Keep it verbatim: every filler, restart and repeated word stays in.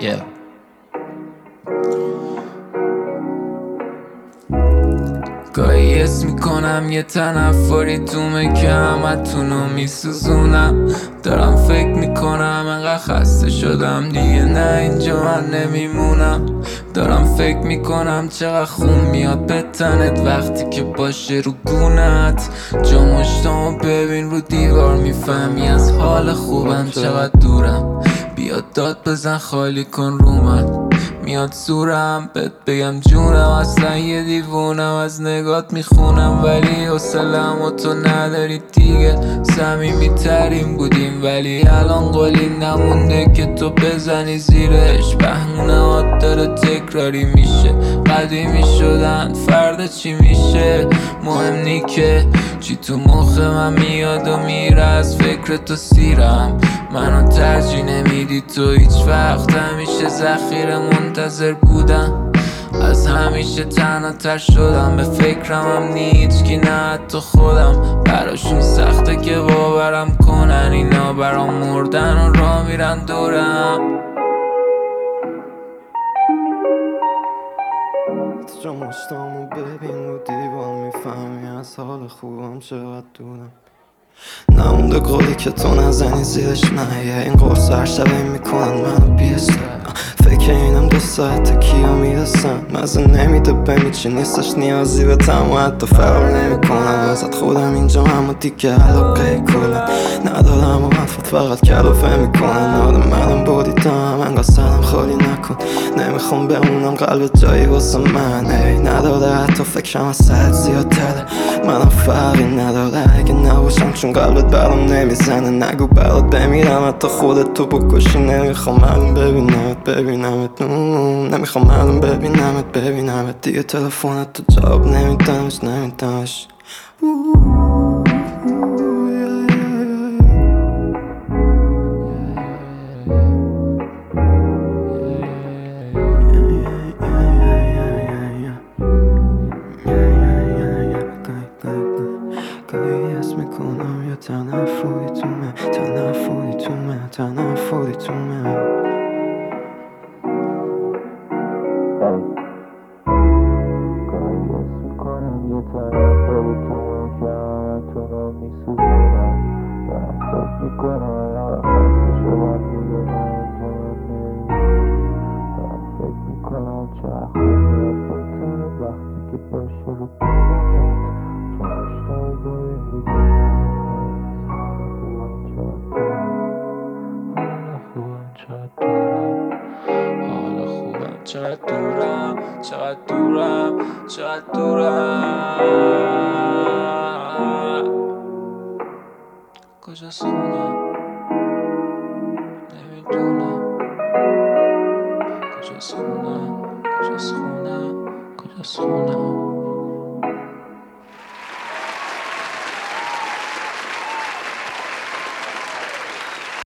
yeah. گاهی حس میکنم یه تنفری تو که همتونو میسوزونم. دارم فکر میکنم انقدر خسته شدم دیگه، نه اینجا من نمیمونم. دارم فکر میکنم چقدر خون میاد به تنت وقتی که باشه رو گونت. جا مشتامو ببین رو دیوار، میفهمی از حال خوبم چقدر دورم. بیاد داد بزن خالی کن رو من، میاد زورم بهت بگم جونم. اصلا یه دیوونم از نگات میخونم، ولی حوصله‌مو تو نداری دیگه. صمیمی ترین بودیم ولی الان قولی نمونده که تو بزنی زیرش. بهونه هات داره تکراری میشه، قدیمی شدن فردا چی میشه. مهم نی که چی تو مخ من میاد و میره، از فکر تو سیرم. منو ترجیح نمیدی تو هیچ وقت، همیشه ذخیره منتظر بودم. از همیشه تنها تر شدم، به فکرم هم نیچ کی نه حتی خودم. براشون سخته که باورم کنن اینا برام مردن و راه میرن دورم. جا مشتامو ببین رو دیوار، میفهمی از حال خوبم چقدر دورم. نمونده قولی که تو نزنی زیرش، نه یه این قرص هر شبه میکنن منو بیست. فکر اینم دو ساعته کیا میرسن، مزه نمیده بمی چی نیستش نیازی به تم و حتی فرار نمیکنم ازت. خودم اینجا همه دیگه علاقه کلن ندارم و حرفت فقط کلافه میکنن. آدم منم بودیدم انگاه سرم خالی نکن، نمیخوام بمونم قلبت جایی واسه من. ای نداره حتی فکرم از سرت زیادتره، منم فرقی نداره اگه نباشم چون قلبت برام نمیزنه. نگو برات بمیرم حتی خودت تو بکشی، نمیخوام الان ببینمت ببینمت نمیخوام الان ببینمت ببینمت دیگه. تلفنت تو جواب نمیدمش نمیدمش گاهی حس میکنم یه تنفری تو من، تنفری تو من، تنفری تو من. گاهی حس میکنم یه تنفری تو من که همتونو میسوزونم. دارم فکر میکنم انقدر خسته شدم دیگه، نه اینجا من نمیمونم. دارم فکر میکنم چقدر خون میاد به تنت وقتی که باشه رو گونت. جا مشتامو ببین رو دیوار، حالا خوبم چقدر دورم، چقدر دورم، چقدر دورم. کجاست خونم نمیدونم، کجاست خونم، کجاست خونم، کجاست خونم.